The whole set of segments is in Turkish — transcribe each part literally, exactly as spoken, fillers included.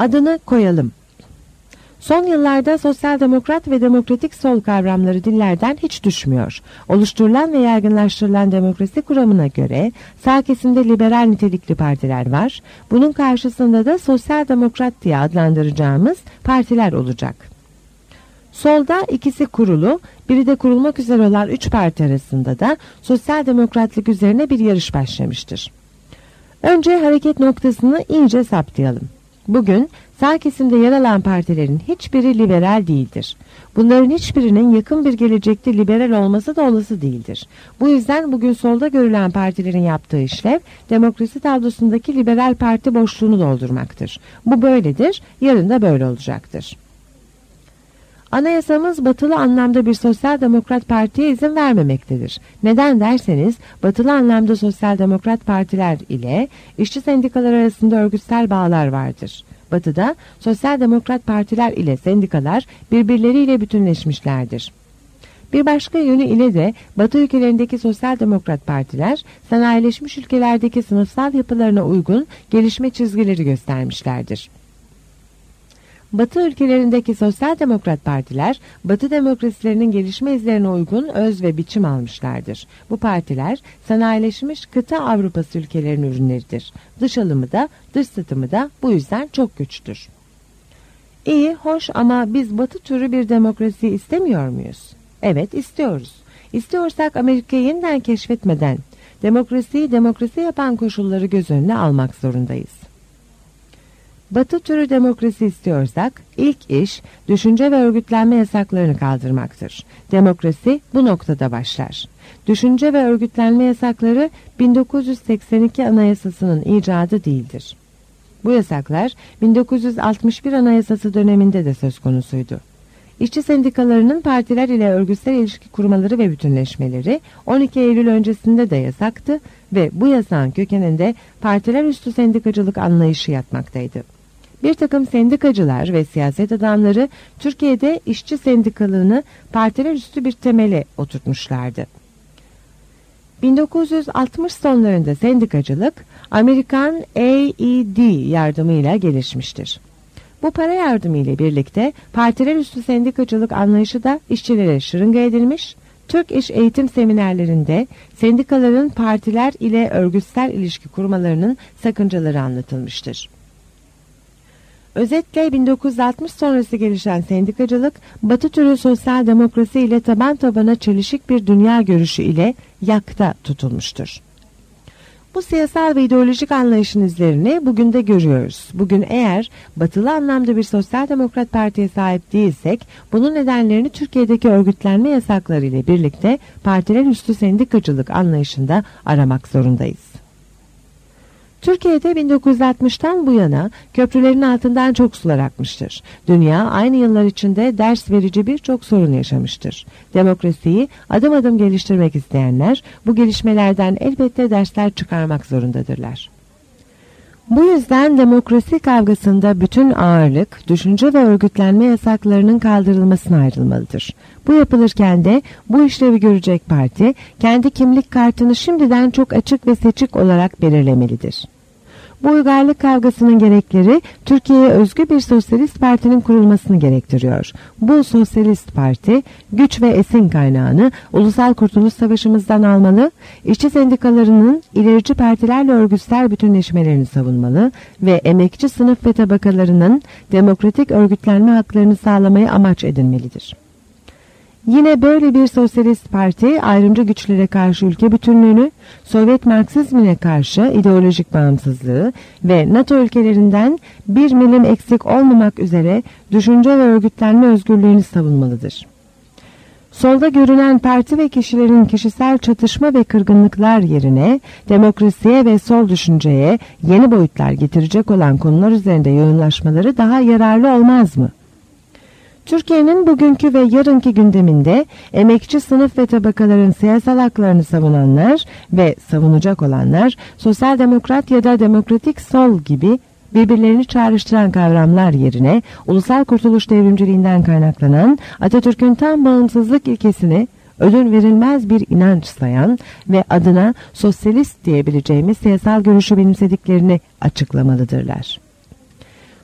Adını koyalım. Son yıllarda sosyal demokrat ve demokratik sol kavramları dillerden hiç düşmüyor. Oluşturulan ve yaygınlaştırılan demokrasi kuramına göre sağ kesimde liberal nitelikli partiler var. Bunun karşısında da sosyal demokrat diye adlandıracağımız partiler olacak. Solda ikisi kurulu, biri de kurulmak üzere olan üç parti arasında da sosyal demokratlık üzerine bir yarış başlamıştır. Önce hareket noktasını iyice saptayalım. Bugün sağ kesimde yer alan partilerin hiçbiri liberal değildir. Bunların hiçbirinin yakın bir gelecekte liberal olması da olası değildir. Bu yüzden bugün solda görülen partilerin yaptığı işlev demokrasi tablosundaki liberal parti boşluğunu doldurmaktır. Bu böyledir, yarın da böyle olacaktır. Anayasamız batılı anlamda bir sosyal demokrat partiye izin vermemektedir. Neden derseniz batılı anlamda sosyal demokrat partiler ile işçi sendikalar arasında örgütsel bağlar vardır. Batıda sosyal demokrat partiler ile sendikalar birbirleriyle bütünleşmişlerdir. Bir başka yönü ile de Batı ülkelerindeki sosyal demokrat partiler sanayileşmiş ülkelerdeki sınıfsal yapılarına uygun gelişme çizgileri göstermişlerdir. Batı ülkelerindeki sosyal demokrat partiler, Batı demokrasilerinin gelişme izlerine uygun öz ve biçim almışlardır. Bu partiler, sanayileşmiş kıta Avrupası ülkelerinin ürünleridir. Dış alımı da, dış satımı da bu yüzden çok güçtür. İyi, hoş ama biz Batı türü bir demokrasi istemiyor muyuz? Evet, istiyoruz. İstiyorsak Amerika'yı yeniden keşfetmeden, demokrasiyi demokrasi yapan koşulları göz önüne almak zorundayız. Batı türü demokrasi istiyorsak ilk iş düşünce ve örgütlenme yasaklarını kaldırmaktır. Demokrasi bu noktada başlar. Düşünce ve örgütlenme yasakları bin dokuz yüz seksen iki Anayasası'nın icadı değildir. Bu yasaklar bin dokuz yüz altmış bir Anayasası döneminde de söz konusuydu. İşçi sendikalarının partiler ile örgütsel ilişki kurmaları ve bütünleşmeleri on iki Eylül öncesinde de yasaktı ve bu yasağın kökeninde partiler üstü sendikacılık anlayışı yatmaktaydı. Bir takım sendikacılar ve siyaset adamları Türkiye'de işçi sendikalığını partiler üstü bir temele oturtmuşlardı. bin dokuz yüz altmış sonlarında sendikacılık Amerikan A E D yardımıyla gelişmiştir. Bu para yardımı ile birlikte partiler üstü sendikacılık anlayışı da işçilere şırınga edilmiş, Türk İş eğitim seminerlerinde sendikaların partiler ile örgütsel ilişki kurmalarının sakıncaları anlatılmıştır. Özetle bin dokuz yüz altmış sonrası gelişen sendikacılık, Batı türü sosyal demokrasi ile taban tabana çelişik bir dünya görüşü ile yakta tutulmuştur. Bu siyasal ve ideolojik anlayışın izlerini bugün de görüyoruz. Bugün eğer batılı anlamda bir sosyal demokrat partiye sahip değilsek, bunun nedenlerini Türkiye'deki örgütlenme yasakları ile birlikte partiler üstü sendikacılık anlayışında aramak zorundayız. Türkiye'de bin dokuz yüz altmıştan bu yana köprülerin altından çok sular akmıştır. Dünya aynı yıllar içinde ders verici birçok sorun yaşamıştır. Demokrasiyi adım adım geliştirmek isteyenler bu gelişmelerden elbette dersler çıkarmak zorundadırlar. Bu yüzden demokrasi kavgasında bütün ağırlık, düşünce ve örgütlenme yasaklarının kaldırılmasına ayrılmalıdır. Bu yapılırken de bu işlevi görecek parti, kendi kimlik kartını şimdiden çok açık ve seçik olarak belirlemelidir. Bu uygarlık kavgasının gerekleri Türkiye'ye özgü bir sosyalist partinin kurulmasını gerektiriyor. Bu sosyalist parti güç ve esin kaynağını Ulusal Kurtuluş Savaşımızdan almalı, işçi sendikalarının ilerici partilerle örgütsel bütünleşmelerini savunmalı ve emekçi sınıf ve tabakalarının demokratik örgütlenme haklarını sağlamayı amaç edinmelidir. Yine böyle bir sosyalist parti ayrımcı güçlere karşı ülke bütünlüğünü, Sovyet Marksizmine karşı ideolojik bağımsızlığı ve NATO ülkelerinden bir milim eksik olmamak üzere düşünce ve örgütlenme özgürlüğünü savunmalıdır. Solda görünen parti ve kişilerin kişisel çatışma ve kırgınlıklar yerine demokrasiye ve sol düşünceye yeni boyutlar getirecek olan konular üzerinde yoğunlaşmaları daha yararlı olmaz mı? Türkiye'nin bugünkü ve yarınki gündeminde emekçi sınıf ve tabakaların siyasal haklarını savunanlar ve savunacak olanlar sosyal demokrat ya da demokratik sol gibi birbirlerini çağrıştıran kavramlar yerine ulusal kurtuluş devrimciliğinden kaynaklanan Atatürk'ün tam bağımsızlık ilkesini ödün verilmez bir inanç sayan ve adına sosyalist diyebileceğimiz siyasal görüşü benimsediklerini açıklamalıdırlar.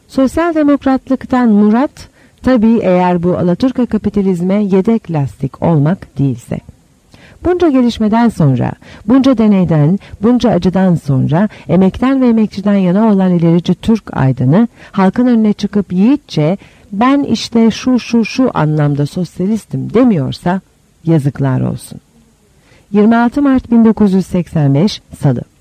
Sosyal demokratlıktan murat, tabii eğer bu Alaturka kapitalizme yedek lastik olmak değilse. Bunca gelişmeden sonra, bunca deneyden, bunca acıdan sonra emekten ve emekçiden yana olan ilerici Türk aydını halkın önüne çıkıp yiğitçe ben işte şu şu şu anlamda sosyalistim demiyorsa yazıklar olsun. yirmi altı Mart bin dokuz yüz seksen beş Salı.